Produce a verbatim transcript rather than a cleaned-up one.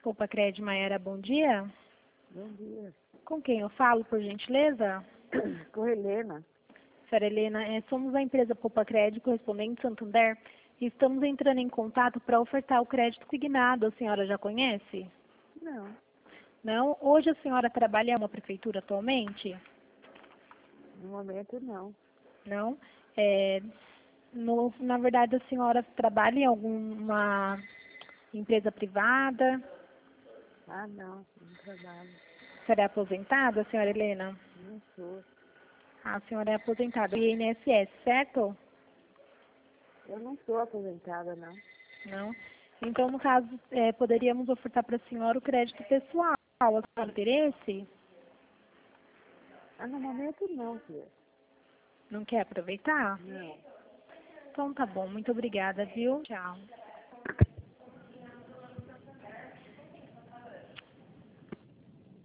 Poupa Cred Maiara, bom dia. Bom dia. Com quem eu falo, por gentileza? Com Helena. Senhora Helena, é, somos a empresa Poupa Cred, correspondente Santander, e estamos entrando em contato para ofertar o crédito consignado. A senhora já conhece? Não, Não? Hoje a senhora trabalha em uma prefeitura atualmente? no momento não. Não? É, no, na verdade, a senhora trabalha em alguma empresa privada? Ah, não, não trabalho. A senhora é aposentada, senhora Helena? Não sou. A senhora é aposentada do I N S S, certo? Eu não sou aposentada, não. Não? Então, no caso, é, poderíamos ofertar para a senhora o crédito pessoal. A senhora tem interesse? Ah, no momento não, filha. Não quer aproveitar? Não. Então tá bom, muito obrigada, viu? Tchau.